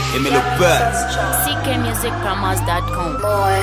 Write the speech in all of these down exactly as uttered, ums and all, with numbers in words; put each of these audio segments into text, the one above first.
Emily Bird. C K music promos dot com.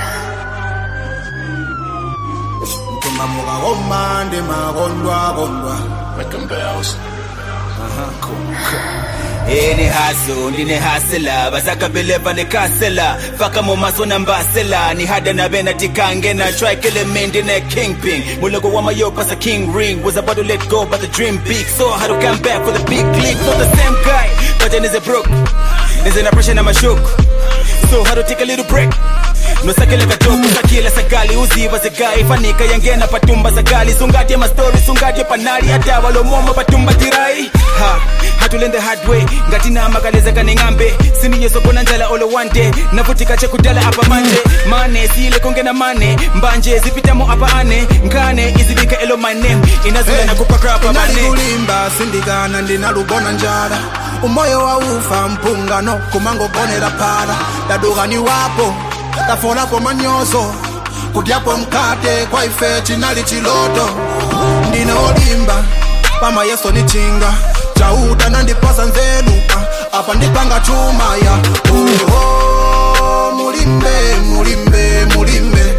Make them bells. Uh-huh. Cool, cool. Any hustle, ndine hustler. Basaka beleva ne kasela. Faka momaso na mbasela. Ni hada na bena tikange na try killing me ndine kingpin. Mulego wa mayo pasa king ring. Was about to let go but the dream big. So I had to come back for the big league. Not the same guy, but then is a broke. There's an oppression I'm a shook. So I had to take a little break. No sakele katoku sakile sakali uziva segai fanika yangena patumba sakali sungati ma story sungati panali atawa lo momo patumba tirai ha hatulende hard way ngati na magaleza kanengambe sini yeso bona njala all one day navutika chekudala apa manje mane sile kongena mane mbanje zipitamo apa ane ngane izibika elo my name inazula na kupaka apa mane kulimba sindikana ndinalubona njala umoyo wa ufa mpungano kumango bonera para dadugani wapo tafona kwa manyozo kudiapo mkate kwa ife chinali chiloto ndine olimba pama yeso ni chinga chauda nandipasa nzenu apa ndipanga chuma ya oh, oh, mulimbe mulimbe mulimbe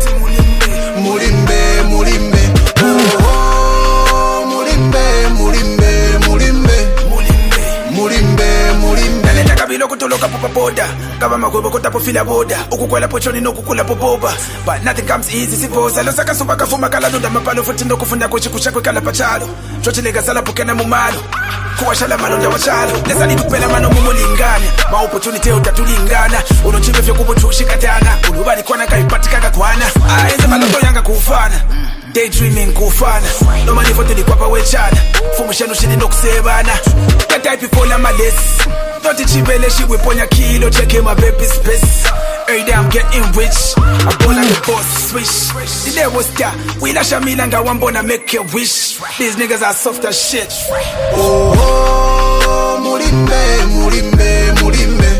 mulimbe mulimbe oh, oh, mulimbe mulimbe mulimbe mulimbe mulimbe naleta kabilo kutoloka popa boda kaba magobo kutapo fila boda ukukwela pochoni no kukula poboba but nothing comes easy siposa lo saka suba kafuma kala nda mapalo futhi ndo kufunda kwechi kushakwe kala pachalo chochilega sala pokena mumalo kuwashala malonda wachalo lesali kupela mano mumulingana ma opportunity utatulingana unochibe fyo kubuchushi katana ulubali kwana kaipatika kwana ayenze maloto yanga kufana daydreaming kufana no money for the kwapa wechana fumushano shini no kusebana that type before na malesi don't chibele she we ponya kilo check my baby space hey damn getting rich I ball like the boss swish the day was star we la shamila nga wambona make a wish these niggas are soft as shit oh, oh mulimbe mulimbe mulimbe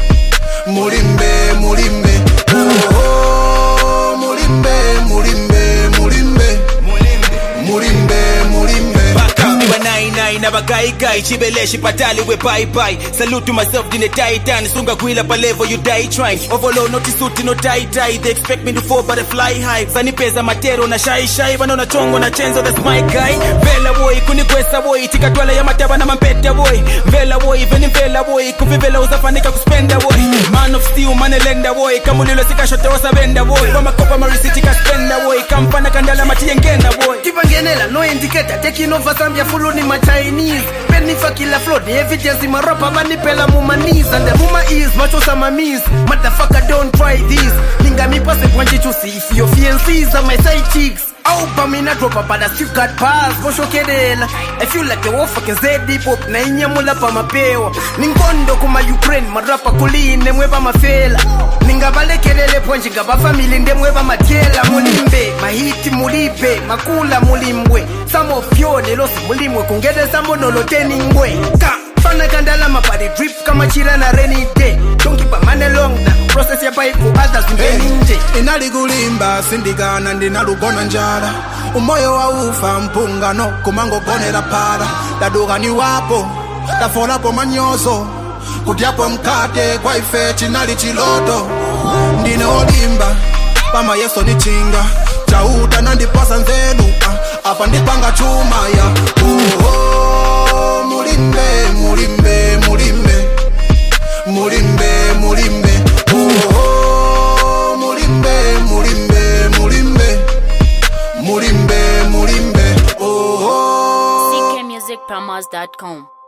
mulimbe mulimbe oh, oh mulimbe mulimbe mulimbe mulimbe mulimbe nine nine nabagai guy chibeleshi patali we bye bye salute to myself dine titan sunga kuila pa level you die trying overload not suit no tie tie they expect me to fall but I fly high sani pesa matero na shy shy bana chongo na chenzo that's my guy vela boy kunikwesa boy tikatwala ya mataba na mampeta boy vela boy veni vela boy kuvivela uzafanika kuspenda boy man of steel man lenda boy kama nilo sikashote wasabenda boy kwa makopa marisiti ka spenda boy kampana kandala matiyengena boy kibangenela no indicator taking over Zambia full ni my Chinese penny for killer flood the evidence in my rapper mani pela muma knees and the muma is macho sama miss motherfucker don't try this ninga mi pase kwanji to see if your fiancés are my side chicks au pa mina drop up but still got pass mosho kedela I feel like the wolf fucking Z deep up na inyamula pa mapewa ningondo kuma Ukraine marapa kuline mweba mafela ninga vale kelele ponji ngaba family ndemweba matela mulimbe mahiti mulipe makula mulimbwe some of you lelo mulimwe kungede samono loteni ngwe ka fana kandala mapari drip kama chira na rainy day don't keep a man long na process ya pipe for others nje inali kulimba sindikana ndinalugona njala umoyo wa ufa mpungano kumango gonera para dadugani wapo tafona po manyozo kudiapo mkate kwa ife chinali chiloto ndine olimba pama yeso ni chinga chauda nandipasa nzenu apa ndipanga chuma ya oh, oh, mulimbe mulimbe mulimbe mulimbe mulimbe oh, oh, mulimbe mulimbe mulimbe mulimbe mulimbe oh, oh. C K music promos dot com.